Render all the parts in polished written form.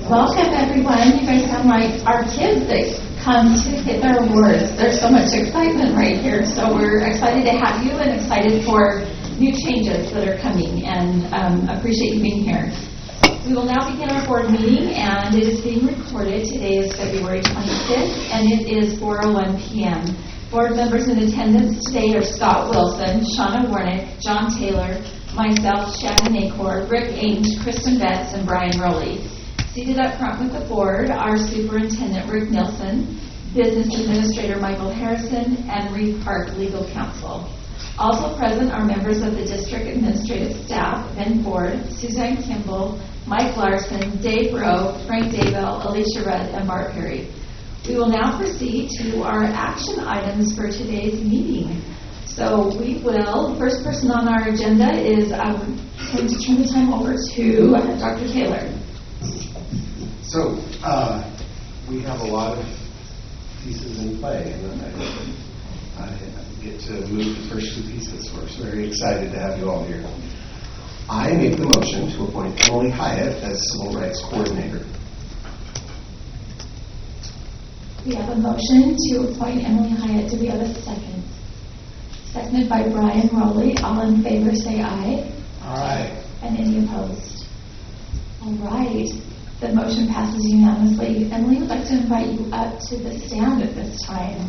Welcome, everyone. You guys sound like our kids that come to get their awards. There's so much excitement right here. So we're excited to have you and excited for new changes that are coming, and appreciate you being here. We will now begin our board meeting, and it is being recorded. Today is February 25th, and it is 4:01 p.m. Board members in attendance today are Scott Wilson, Shauna Warnick, John Taylor, myself, Shannon Acor, Rick Ainge, Kristen Betts, and Brian Rowley. Seated up front with the board are Superintendent Rick Nilsson, Business Administrator Michael Harrison, and Reeve Park Legal Counsel. Also present are members of the District Administrative Staff, Ben Ford, Suzanne Kimball, Mike Larson, Dave Rowe, Frank Daybell, Alicia Rudd, and Bart Perry. We will now proceed to our action items for today's meeting. So we will, the first person on our agenda is going to turn the time over to Dr. Taylor. So we have a lot of pieces in play, and I get to move the first two pieces. We're very excited to have you all here. I make the motion to appoint Emily Hyatt as Civil Rights Coordinator. We have a motion to appoint Emily Hyatt. Do we have a second? Seconded by Brian Rowley. All in favor say aye. Aye. And any opposed? All right. The motion passes unanimously. Emily, would like to invite you up to the stand at this time.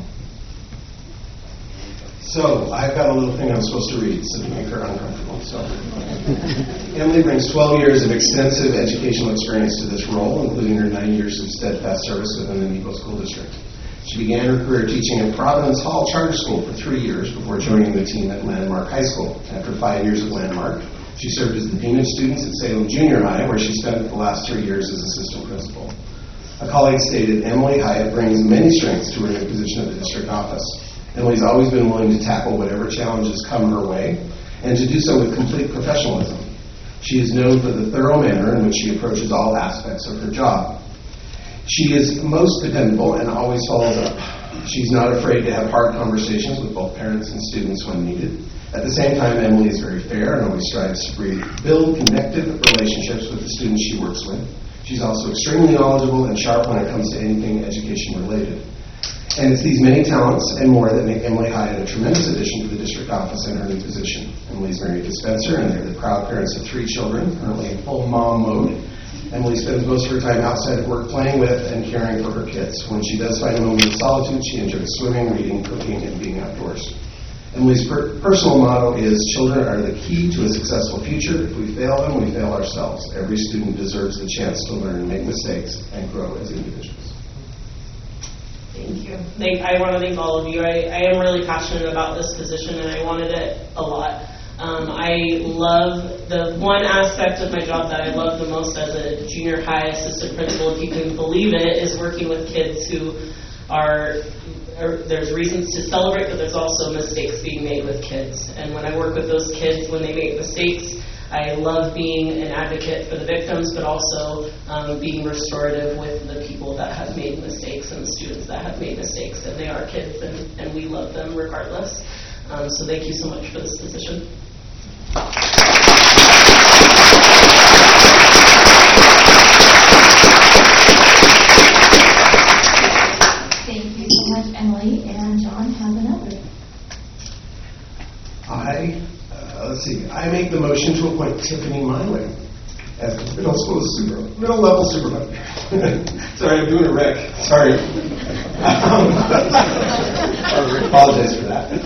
So I've got a little thing I'm supposed to read, so to make her uncomfortable. So Emily brings 12 years of extensive educational experience to this role, including her 9 years of steadfast service within the Nebo School District. She began her career teaching at Providence Hall Charter School for 3 years before joining the team at Landmark High School. After 5 years at Landmark, she served as the Dean of Students at Salem Junior High, where she spent the last 3 years as assistant principal. A colleague stated, Emily Hyatt brings many strengths to her new position at the district office. Emily's always been willing to tackle whatever challenges come her way, and to do so with complete professionalism. She is known for the thorough manner in which she approaches all aspects of her job. She is most dependable and always follows up. She's not afraid to have hard conversations with both parents and students when needed. At the same time, Emily is very fair and always strives to build connective relationships with the students she works with. She's also extremely knowledgeable and sharp when it comes to anything education related. And it's these many talents and more that make Emily Hyatt a tremendous addition to the district office in her new position. Emily's married to Spencer, and they're the proud parents of 3 children, currently in full mom mode. Emily spends most of her time outside of work playing with and caring for her kids. When she does find a moment of solitude, she enjoys swimming, reading, cooking, and being outdoors. Emily's personal motto is, children are the key to a successful future. If we fail them, we fail ourselves. Every student deserves the chance to learn, make mistakes, and grow as individuals. Thank you. I want to thank all of you. I am really passionate about this position, and I wanted it a lot. I love the one aspect of my job that I love the most as a junior high assistant principal, if you can believe it, is working with kids who there's reasons to celebrate, but there's also mistakes being made with kids. And when I work with those kids, when they make mistakes, I love being an advocate for the victims, but also being restorative with the people that have made mistakes and the students that have made mistakes. And they are kids, and we love them regardless. So thank you so much for this position. Thank you so much, Emily. And John has another. I make the motion to appoint Tiffany Miley as middle level supervisor. Sorry, I'm doing a Rick. Sorry. I apologize for that.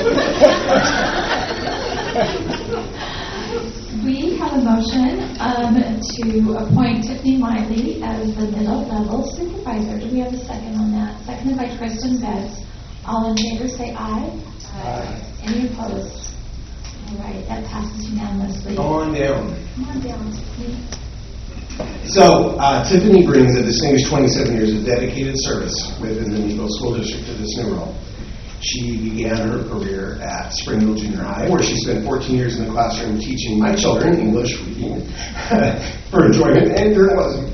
We have a motion to appoint Tiffany Miley as the middle level supervisor. Do we have a second on that? Seconded by Kristen Betts. All in favor say aye. Aye. Any opposed? All right, that passes unanimously. Come on down. Come on down, Tiffany. So, Tiffany brings a distinguished 27 years of dedicated service within the Nebo School District to this new role. She began her career at Springfield Junior High, where she spent 14 years in the classroom teaching my children English, reading, for enjoyment, and journalism.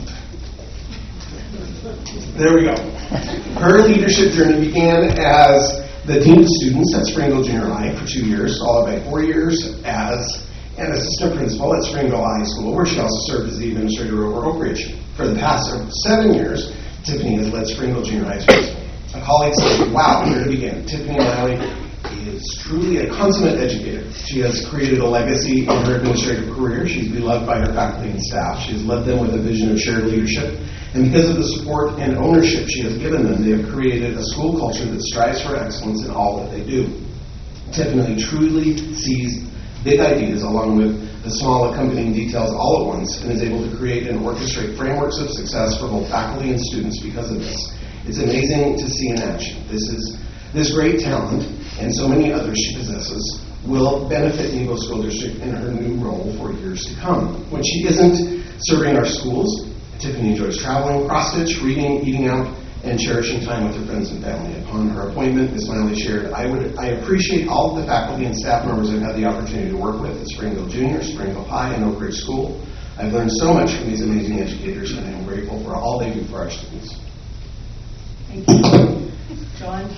There we go. Her leadership journey began as the Dean of Students at Springfield Junior High for 2 years, followed by 4 years as and assistant principal at Springville High School, where she also served as the administrator over Oak Ridge. For the past 7 years, Tiffany has led Springville Junior High School. A colleague said, wow, where to begin? Tiffany O'Reilly is truly a consummate educator. She has created a legacy in her administrative career. She's beloved by her faculty and staff. She has led them with a vision of shared leadership. And because of the support and ownership she has given them, they have created a school culture that strives for excellence in all that they do. Tiffany truly sees big ideas along with the small accompanying details all at once and is able to create and orchestrate frameworks of success for both faculty and students because of this. It's amazing to see in action. This great talent and so many others she possesses will benefit Nebo School District in her new role for years to come. When she isn't serving our schools, Tiffany enjoys traveling, cross-stitch, reading, eating out, and cherishing time with her friends and family. Upon her appointment, Ms. Miley shared, I appreciate all of the faculty and staff members I've had the opportunity to work with at Springville Junior, Springville High, and Oak Ridge School. I've learned so much from these amazing educators, and I'm grateful for all they do for our students. Thank you. John's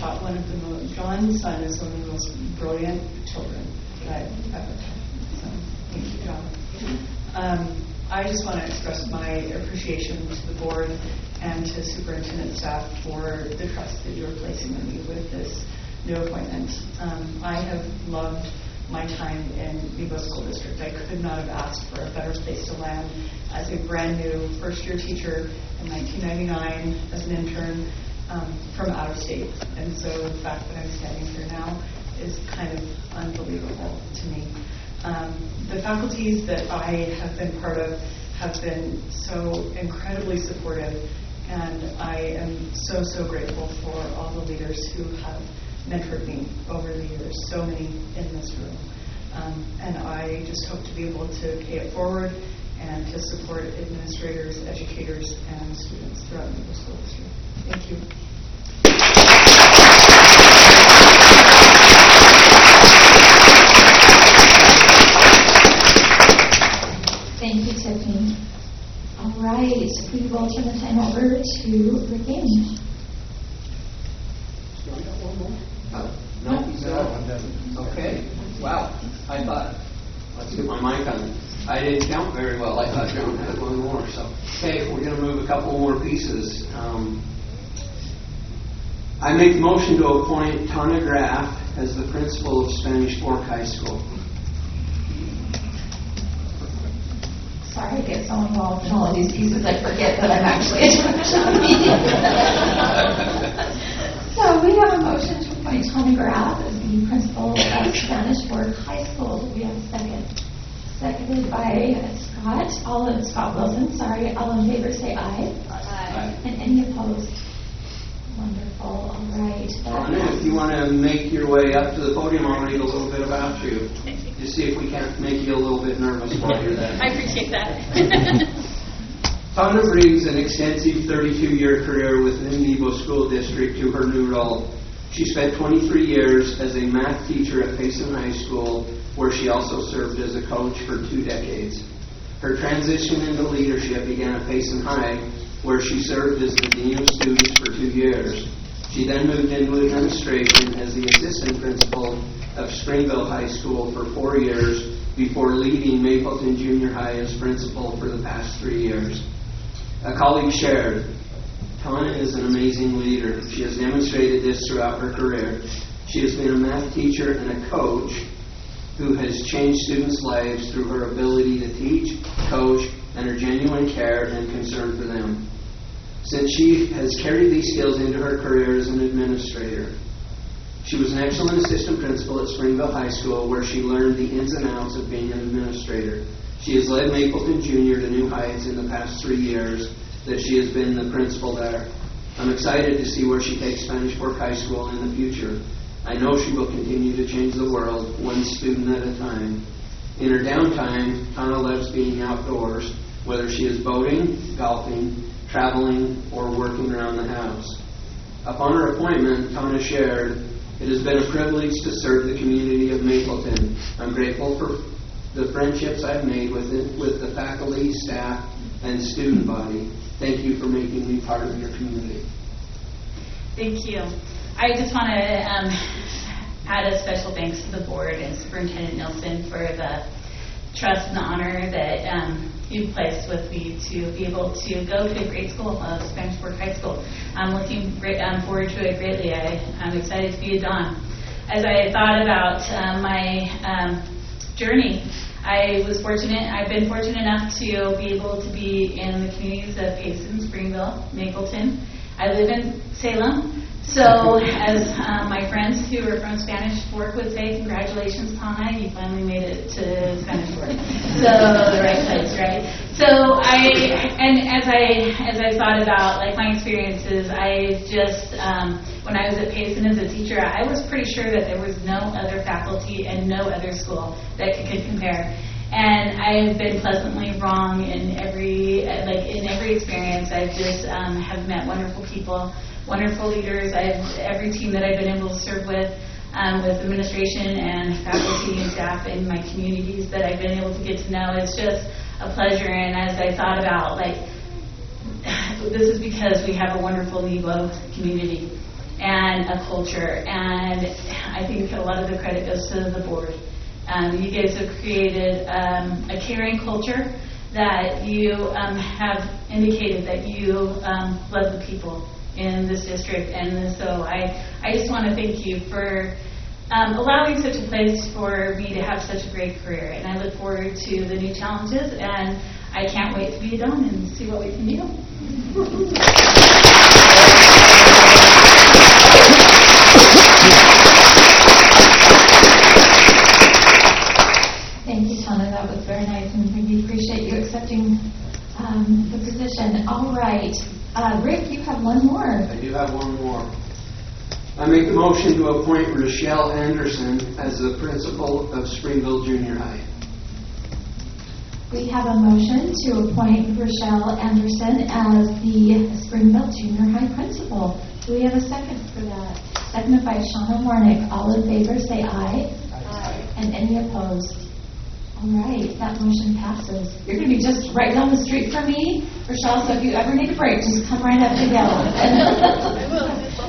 son is one of the most brilliant children that I've ever had. So, thank you, John. I just want to express my appreciation to the board and to superintendent staff for the trust that you're placing in me with this new appointment. I have loved my time in Nebo School District. I could not have asked for a better place to land as a brand new first-year teacher in 1999 as an intern from out of state. And so the fact that I'm standing here now is kind of unbelievable to me. The faculties that I have been part of have been so incredibly supportive, and I am so, so grateful for all the leaders who have mentored me over the years, so many in this room. And I just hope to be able to pay it forward and to support administrators, educators, and students throughout Nebo School District. Thank you. Thank you, Tiffany. All right, we will turn the time over to Rick Amy. No. Okay. Wow. I thought, let's get my mic on. I didn't count very well. I thought John had one more. So, okay, we're going to move a couple more pieces. I make the motion to appoint Tana Graff as the principal of Spanish Fork High School. Sorry to get so involved in all of these pieces, I forget that I'm actually a meeting. So we have a motion to appoint Tana Graff as the principal of Spanish Fork High School. Do we have a second? Seconded by Scott Wilson. Sorry, all in favor say aye. Aye. And any opposed? Wonderful. All right. Tana, if you want to make your way up to the podium, I'll read a little bit about you. Just see if we can't make you a little bit nervous while you're there. I appreciate that. Tana brings an extensive 32-year career within Nebo School District to her new role. She spent 23 years as a math teacher at Payson High School, where she also served as a coach for 2 decades. Her transition into leadership began at Payson High, where she served as the dean of students for 2 years. She then moved into administration as the assistant principal of Springville High School for 4 years before leading Mapleton Junior High as principal for the past 3 years. A colleague shared, Tana is an amazing leader. She has demonstrated this throughout her career. She has been a math teacher and a coach who has changed students' lives through her ability to teach, coach, and her genuine care and concern for them. Since she has carried these skills into her career as an administrator, she was an excellent assistant principal at Springville High School, where she learned the ins and outs of being an administrator. She has led Mapleton Junior to new heights in the past 3 years that she has been the principal there. I'm excited to see where she takes Spanish Fork High School in the future. I know she will continue to change the world, one student at a time. In her downtime, Tana loves being outdoors, whether she is boating, golfing, traveling, or working around the house. Upon her appointment, Tana shared, "It has been a privilege to serve the community of Mapleton. I'm grateful for the friendships I've made with the faculty, staff, and student body. Thank you for making me part of your community." Thank you. I just want to add a special thanks to the board and Superintendent Nelson for the trust and the honor that you've placed with me to be able to go to a great school, Spanish Fork High School. I'm looking forward to it greatly. I'm excited to be a Don. As I thought about my journey, I've been fortunate enough to be able to be in the communities of Payson, Springville, Mapleton. I live in Salem. So, as my friends who are from Spanish Fork would say, congratulations, Tana, you finally made it to Spanish Fork. So, the right place, right? So, as I thought about like my experiences, I just when I was at Payson as a teacher, I was pretty sure that there was no other faculty and no other school that could compare. And I've been pleasantly wrong in every experience. I've just have met wonderful people, wonderful leaders. Every team that I've been able to serve with administration and faculty and staff in my communities that I've been able to get to know, it's just a pleasure. And as I thought about, like, this is because we have a wonderful Nebo community and a culture, and I think a lot of the credit goes to the board. You guys have created a caring culture that you have indicated that you love the people in this district, and so I just want to thank you for allowing such a place for me to have such a great career, and I look forward to the new challenges, and I can't wait to be done and see what we can do. Thank you, Tana. That was very nice, and we appreciate you accepting the position. All right. Rick, you have one more. I do have one more. I make the motion to appoint Rochelle Anderson as the principal of Springville Junior High. We have a motion to appoint Rochelle Anderson as the Springville Junior High principal. Do we have a second for that? Seconded by Shauna Warnick. All in favor say aye. Aye. And any opposed? All right, that motion passes. You're going to be just right down the street from me, Rochelle, so if you ever need a break, just come right up to yell. I will.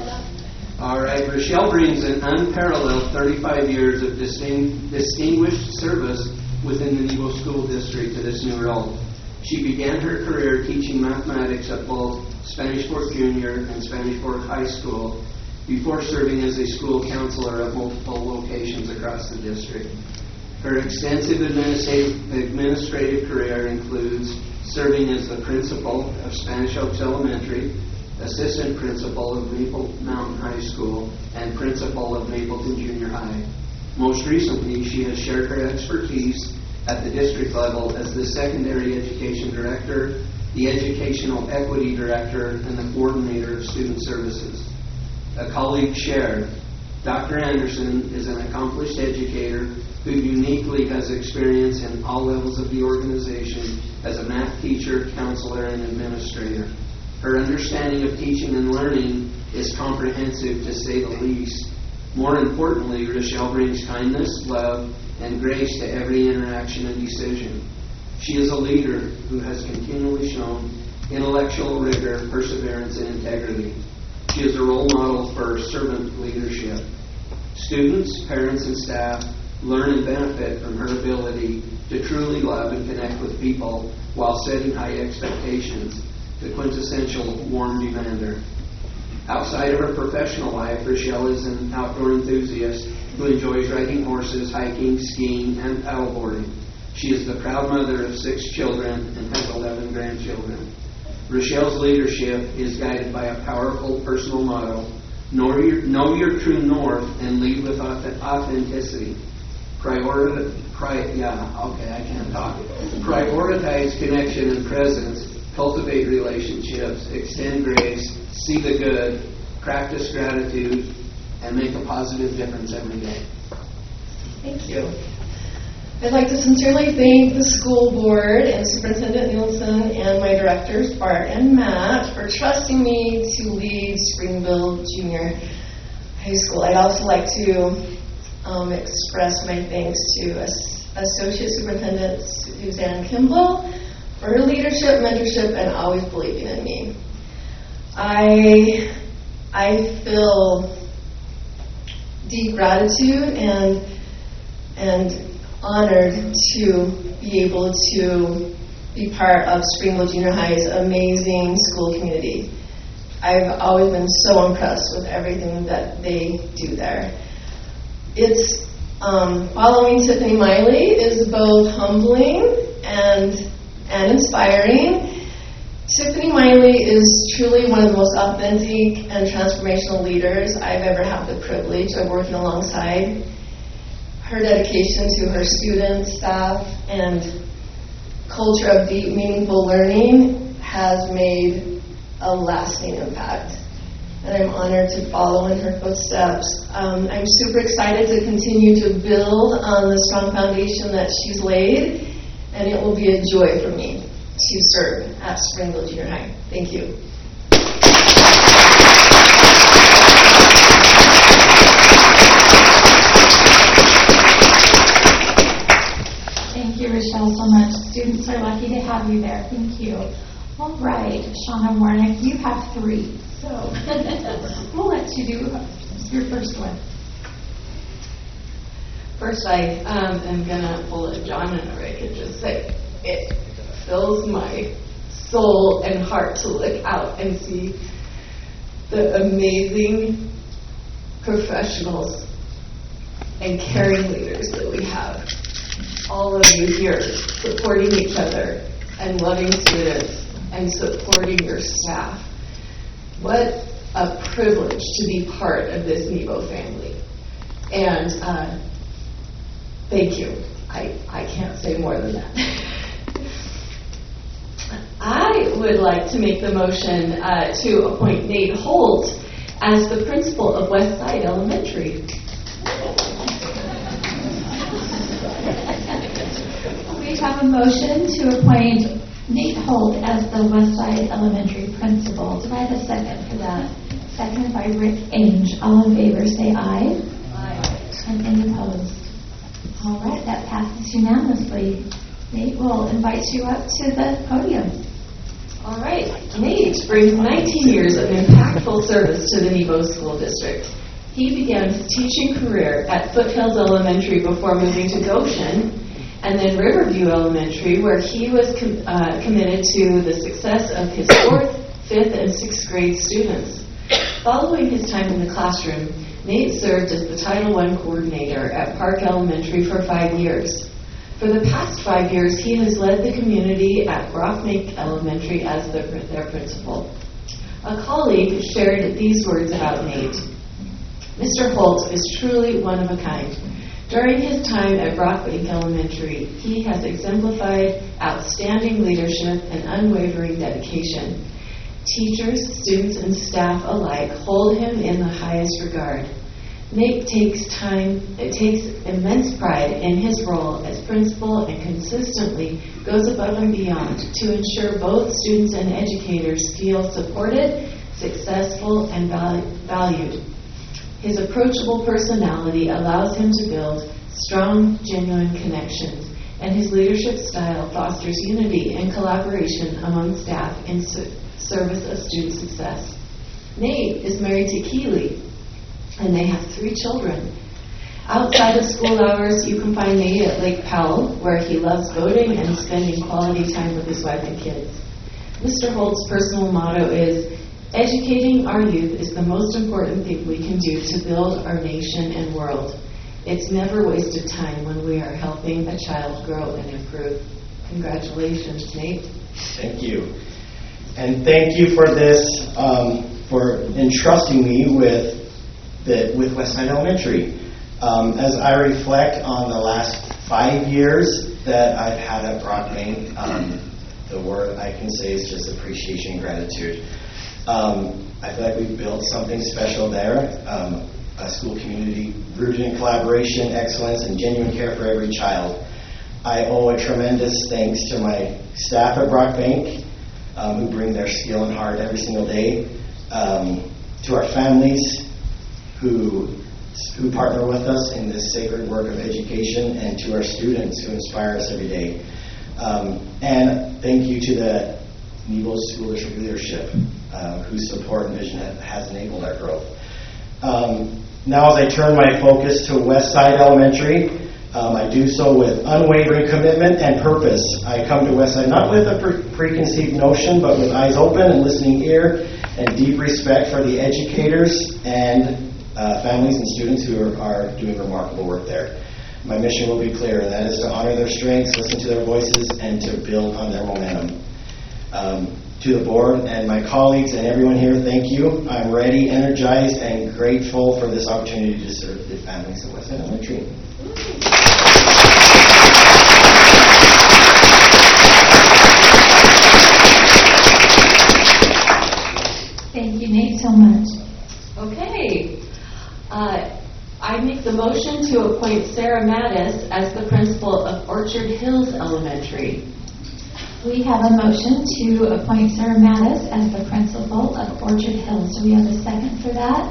All right, Rochelle brings an unparalleled 35 years of distinguished service within the Nebo School District to this new role. She began her career teaching mathematics at both Spanish Fork Junior and Spanish Fork High School before serving as a school counselor at multiple locations across the district. Her extensive administrative career includes serving as the principal of Spanish Oaks Elementary, assistant principal of Maple Mountain High School, and principal of Mapleton Junior High. Most recently, she has shared her expertise at the district level as the secondary education director, the educational equity director, and the coordinator of student services. A colleague shared, Dr. Anderson is an accomplished educator who uniquely has experience in all levels of the organization as a math teacher, counselor, and administrator. Her understanding of teaching and learning is comprehensive, to say the least. More importantly, Rochelle brings kindness, love, and grace to every interaction and decision. She is a leader who has continually shown intellectual rigor, perseverance, and integrity. She is a role model for servant leadership. Students, parents, and staff learn and benefit from her ability to truly love and connect with people while setting high expectations, the quintessential warm demander. Outside of her professional life, Rochelle is an outdoor enthusiast who enjoys riding horses, hiking, skiing, and paddleboarding. She is the proud mother of 6 children and has 11 grandchildren. Rochelle's leadership is guided by a powerful personal motto: know your true north and lead with authenticity. Prioritize connection and presence, cultivate relationships, extend grace, see the good, practice gratitude, and make a positive difference every day. Thank you. I'd like to sincerely thank the school board and Superintendent Nielsen and my directors, Bart and Matt, for trusting me to lead Springville Junior High School. I'd also like to express my thanks to Associate Superintendent Suzanne Kimball for her leadership, mentorship, and always believing in me. I feel deep gratitude and honored to be able to be part of Springville Junior High's amazing school community. I've always been so impressed with everything that they do there. It's following Tiffany Miley is both humbling and inspiring. Tiffany Miley is truly one of the most authentic and transformational leaders I've ever had the privilege of working alongside. Her dedication to her students, staff, and culture of deep, meaningful learning has made a lasting impact. And I'm honored to follow in her footsteps. I'm super excited to continue to build on the strong foundation that she's laid, and it will be a joy for me to serve at Springville Junior High. Thank you. Thank you, Rochelle, so much. Students are lucky to have you there. Thank you. All right, Shauna Warnick, you have 3, so we'll let you do your first one. First, I am going to pull a John and Rick and just say, it fills my soul and heart to look out and see the amazing professionals and caring leaders that we have. All of you here supporting each other and loving students and supporting your staff. What a privilege to be part of this Nebo family. And thank you. I can't say more than that. I would like to make the motion to appoint Nate Holt as the principal of Westside Elementary. We have a motion to appoint Nate Holt as the Westside Elementary principal. Do I have a second for that? Seconded by Rick Ainge. All in favor say aye. Aye. And any opposed? All right, that passes unanimously. Nate, will invite you up to the podium. All right. Nate brings 19 years of impactful service to the Nebo School District. He began his teaching career at Foothills Elementary before moving to Goshen, and then Riverview Elementary, where he was committed to the success of his 4th, 5th, and 6th grade students. Following his time in the classroom, Nate served as the Title I coordinator at Park Elementary for 5 years. For the past 5 years, he has led the community at Rockmake Elementary as their principal. A colleague shared these words about Nate. Mr. Holt is truly one of a kind. During his time at Rockmake Elementary, he has exemplified outstanding leadership and unwavering dedication. Teachers, students, and staff alike hold him in the highest regard. Nate takes immense pride in his role as principal and consistently goes above and beyond to ensure both students and educators feel supported, successful, and valued. His approachable personality allows him to build strong, genuine connections, and his leadership style fosters unity and collaboration among staff in service of student success. Nate is married to Keely, and they have 3 children. Outside of school hours, you can find Nate at Lake Powell, where he loves boating and spending quality time with his wife and kids. Mr. Holt's personal motto is, educating our youth is the most important thing we can do to build our nation and world. It's never wasted time when we are helping a child grow and improve. Congratulations, Nate. Thank you. And thank you for this, for entrusting me with Westside Elementary. As I reflect on the last 5 years that I've had at Rockmake, the word I can say is just appreciation and gratitude. I feel like we've built something special there, a school community rooted in collaboration, excellence, and genuine care for every child. I owe a tremendous thanks to my staff at Rockmake, who bring their skill and heart every single day, to our families who partner with us in this sacred work of education, and to our students who inspire us every day. And thank you to the Nebo School District leadership, whose support and vision has enabled our growth. Now as I turn my focus to Westside Elementary, I do so with unwavering commitment and purpose. I come to Westside not with a preconceived notion, but with eyes open and listening ear and deep respect for the educators and families and students who are doing remarkable work there. My mission will be clear, and that is to honor their strengths, listen to their voices, and to build on their momentum. To the board and my colleagues and everyone here, thank you. I'm ready, energized, and grateful for this opportunity to serve the families of Westside Elementary. Thank you, Nate, so much. Okay. I make the motion to appoint Sarah Mattis as the principal of Orchard Hills Elementary. We have a motion to appoint Sarah Mattis as the principal of Orchard Hills. Do we have a second for that?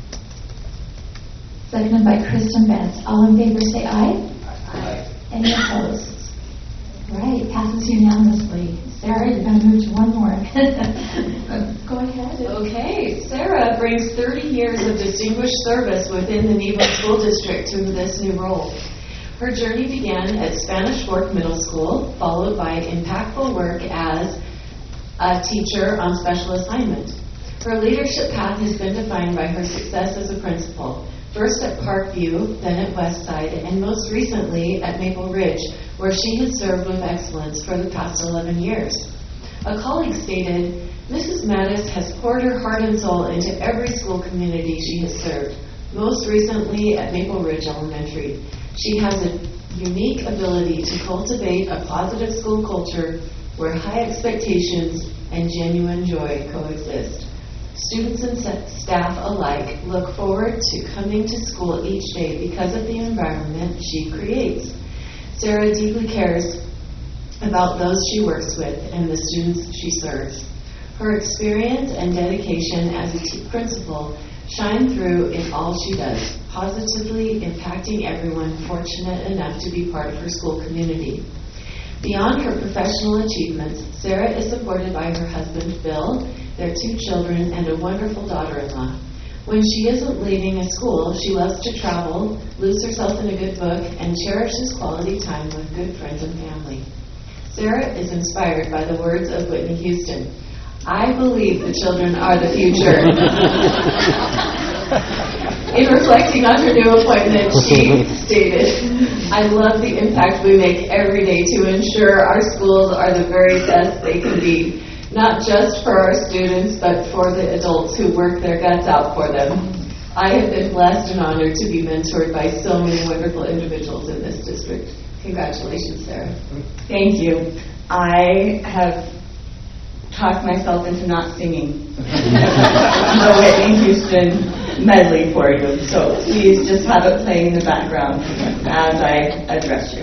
Seconded by Kristen Betts. All in favor say aye. Aye. Any opposed? All right, passes unanimously. Sarah, you're going to move to one more. Go ahead. Okay, Sarah brings 30 years of distinguished service within the Nebo School District to this new role. Her journey began at Spanish Fork Middle School, followed by impactful work as a teacher on special assignment. Her leadership path has been defined by her success as a principal, first at Parkview, then at Westside, and most recently at Maple Ridge, where she has served with excellence for the past 11 years. A colleague stated, Mrs. Mattis has poured her heart and soul into every school community she has served, most recently at Maple Ridge Elementary. She has a unique ability to cultivate a positive school culture where high expectations and genuine joy coexist. Students and staff alike look forward to coming to school each day because of the environment she creates. Sarah deeply cares about those she works with and the students she serves. Her experience and dedication as a principal shine through in all she does, positively impacting everyone fortunate enough to be part of her school community. Beyond her professional achievements, Sarah is supported by her husband, Bill, their 2 children, and a wonderful daughter-in-law. When she isn't leaving a school, she loves to travel, lose herself in a good book, and cherishes quality time with good friends and family. Sarah is inspired by the words of Whitney Houston. I believe the children are the future. In reflecting on her new appointment, she stated, I love the impact we make every day to ensure our schools are the very best they can be, not just for our students, but for the adults who work their guts out for them. I have been blessed and honored to be mentored by so many wonderful individuals in this district. Congratulations, Sarah. Thank you. I have talked myself into not singing the Whitney Houston medley for you, so please just have it playing in the background as I address you.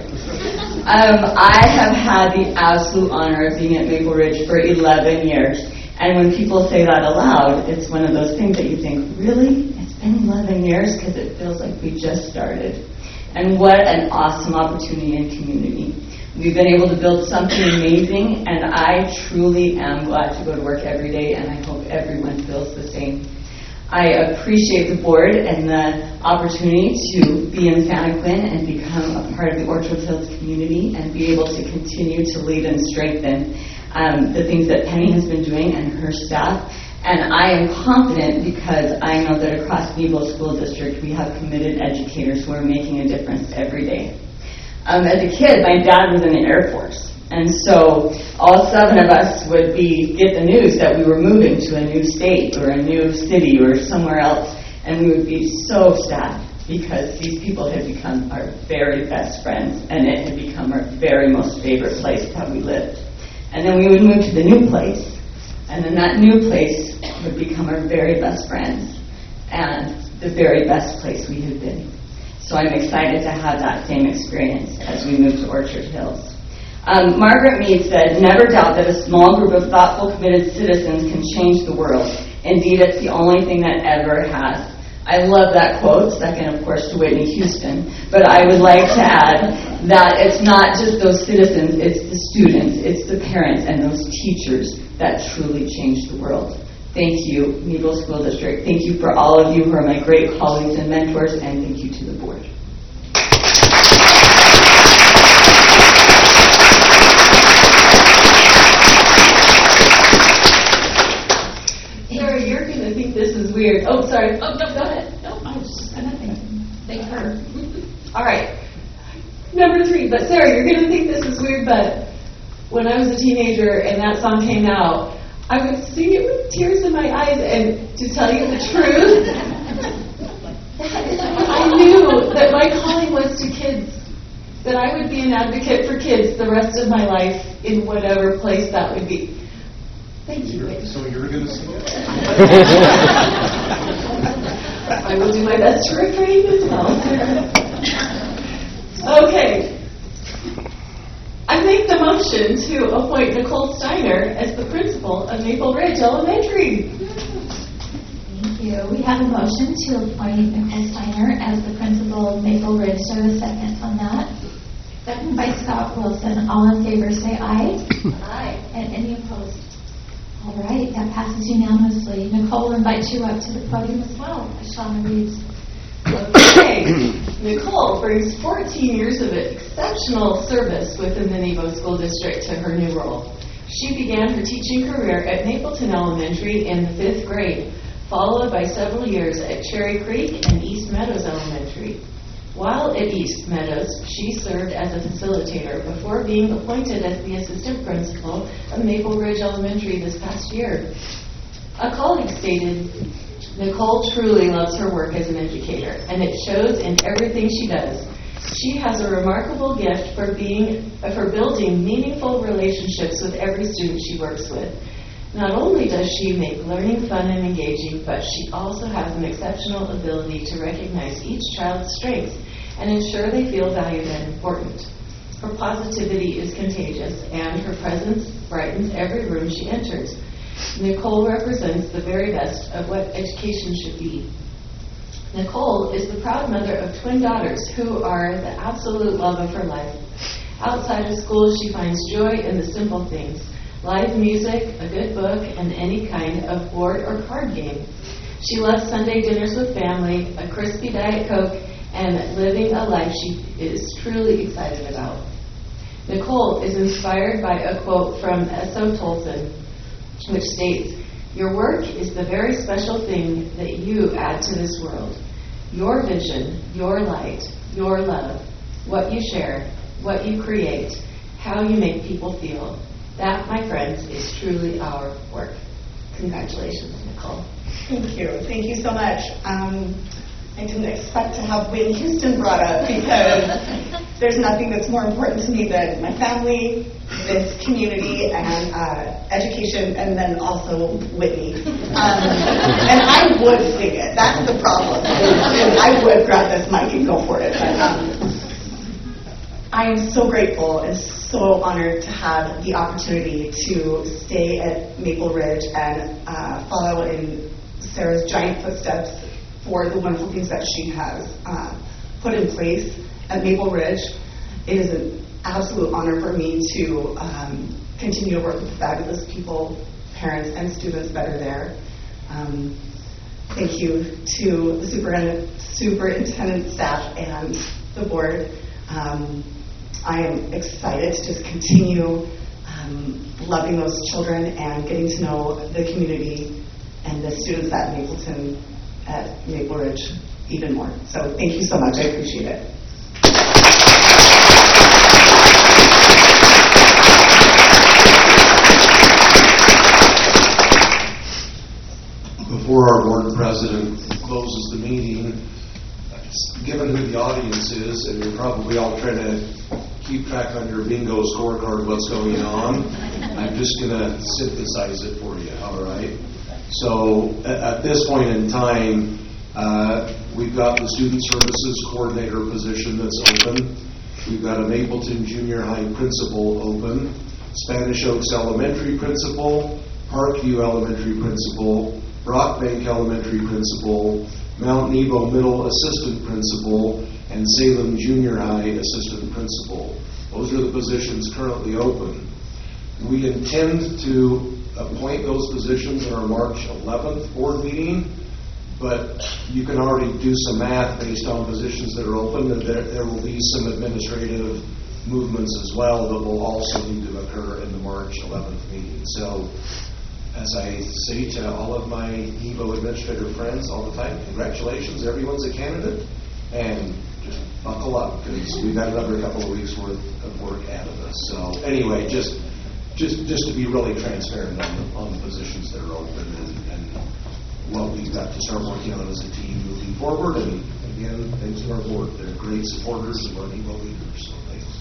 I have had the absolute honor of being at Maple Ridge for 11 years, and when people say that aloud, it's one of those things that you think, really? It's been 11 years? Because it feels like we just started. And what an awesome opportunity and community. We've been able to build something amazing, and I truly am glad to go to work every day, and I hope everyone feels the same. I appreciate the board and the opportunity to be in Santa Quin and become a part of the Orchard Hills community and be able to continue to lead and strengthen the things that Penny has been doing and her staff. And I am confident because I know that across Nebo School District we have committed educators who are making a difference every day. As a kid, my dad was in the Air Force. And so all 7 of us would get the news that we were moving to a new state or a new city or somewhere else, and we would be so sad because these people had become our very best friends, and it had become our very most favorite place that we lived. And then we would move to the new place, and then that new place would become our very best friends and the very best place we had been. So I'm excited to have that same experience as we move to Orchard Hills. Margaret Mead said, never doubt that a small group of thoughtful, committed citizens can change the world. Indeed, it's the only thing that ever has. I love that quote, second, of course, to Whitney Houston. But I would like to add that it's not just those citizens, it's the students, it's the parents, and those teachers that truly change the world. Thank you, Nebo School District. Thank you for all of you who are my great colleagues and mentors, and thank you to the board. weird. Oh, sorry. Oh, no, go ahead. No, I was just going to thank her. All right. Number 3, but Sarah, you're going to think this is weird, but when I was a teenager and that song came out, I would sing it with tears in my eyes, and to tell you the truth, I knew that my calling was to kids, that I would be an advocate for kids the rest of my life in whatever place that would be. Thank you. So you're going to sing it? I will do my best to refrain as well. Okay. I make the motion to appoint Nicole Steiner as the principal of Maple Ridge Elementary. Thank you. We have a motion to appoint Nicole Steiner as the principal of Maple Ridge. Do I have a second on that? Second by Scott Wilson. All in favor say aye. Aye. And any opposed? All right, that passes unanimously. Nicole will invite you up to the podium as well, as Shauna reads. Okay. Nicole brings 14 years of exceptional service within the Nebo School District to her new role. She began her teaching career at Mapleton Elementary in the 5th grade, followed by several years at Cherry Creek and East Meadows Elementary. While at East Meadows, she served as a facilitator before being appointed as the assistant principal of Maple Ridge Elementary this past year. A colleague stated, Nicole truly loves her work as an educator, and it shows in everything she does. She has a remarkable gift for building meaningful relationships with every student she works with. Not only does she make learning fun and engaging, but she also has an exceptional ability to recognize each child's strengths and ensure they feel valued and important. Her positivity is contagious, and her presence brightens every room she enters. Nicole represents the very best of what education should be. Nicole is the proud mother of twin daughters who are the absolute love of her life. Outside of school, she finds joy in the simple things: live music, a good book, and any kind of board or card game. She loves Sunday dinners with family, a crispy Diet Coke, and living a life she is truly excited about. Nicole is inspired by a quote from S.O. Tolson, which states, "Your work is the very special thing that you add to this world. Your vision, your light, your love, what you share, what you create, how you make people feel. That, my friends, is truly our work." Congratulations, Nicole. Thank you. Thank you so much. I didn't expect to have Whitney Houston brought up because there's nothing that's more important to me than my family, this community, and education, and then also Whitney. And I would sing it. That's the problem. And I would grab this mic and go for it. But I am so grateful and so honored to have the opportunity to stay at Maple Ridge and follow in Sarah's giant footsteps for the wonderful things that she has put in place at Maple Ridge. It is an absolute honor for me to continue to work with the fabulous people, parents, and students that are there. Thank you to the superintendent, staff, and the board. I am excited to just continue loving those children and getting to know the community and the students at Maple Ridge even more. So thank you so much. I appreciate it. Before our board president closes the meeting, given who the audience is, and you're probably all trying to keep track on your bingo scorecard what's going on, I'm just going to synthesize it for you, all right? So at this point in time, we've got the Student Services Coordinator position that's open. We've got a Mapleton Junior High Principal open, Spanish Oaks Elementary Principal, Parkview Elementary Principal, Brockbank Elementary Principal, Mount Nebo Middle Assistant Principal, and Salem Junior High Assistant Principal. Those are the positions currently open. We intend to appoint those positions in our March 11th board meeting, but you can already do some math based on positions that are open, and there will be some administrative movements as well that will also need to occur in the March 11th meeting. So as I say to all of my NEBO administrator friends all the time, congratulations, everyone's a candidate, and just buckle up, because we've got another couple of weeks worth of work ahead of us. So anyway, just to be really transparent on the positions that are open and what we've got to start working on as a team moving forward. And again, thanks to our board. They're great supporters of our NEBO leaders, so thanks.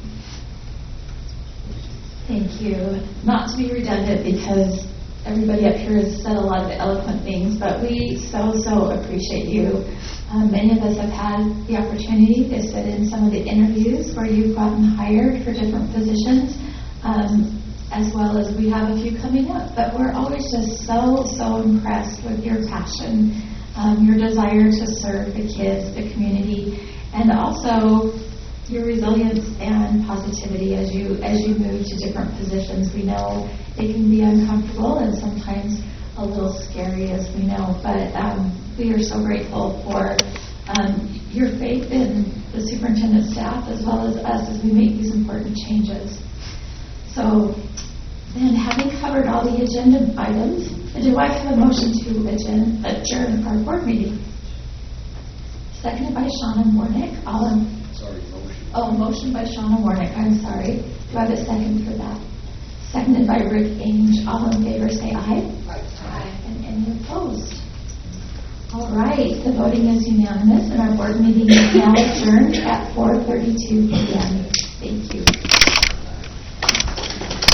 Thank you. Not to be redundant, because everybody up here has said a lot of eloquent things, but we so appreciate you. Many of us have had the opportunity to sit in some of the interviews where you've gotten hired for different positions, as well as we have a few coming up. But we're always just so impressed with your passion, your desire to serve the kids, the community, and also your resilience and positivity as you move to different positions. We know it can be uncomfortable and sometimes a little scary, as we know, but we are so grateful for your faith in the superintendent staff as well as us as we make these important changes. So then, having covered all the agenda items, do I have a motion to adjourn our board meeting? Seconded by Shauna Warnick. Motion by Shauna Warnick. I'm sorry. Do I have a second for that? Seconded by Rick Ainge. All in favor say aye. Aye. And any opposed? All right. The voting is unanimous, and our board meeting is now adjourned at 4:32 p.m. Thank you.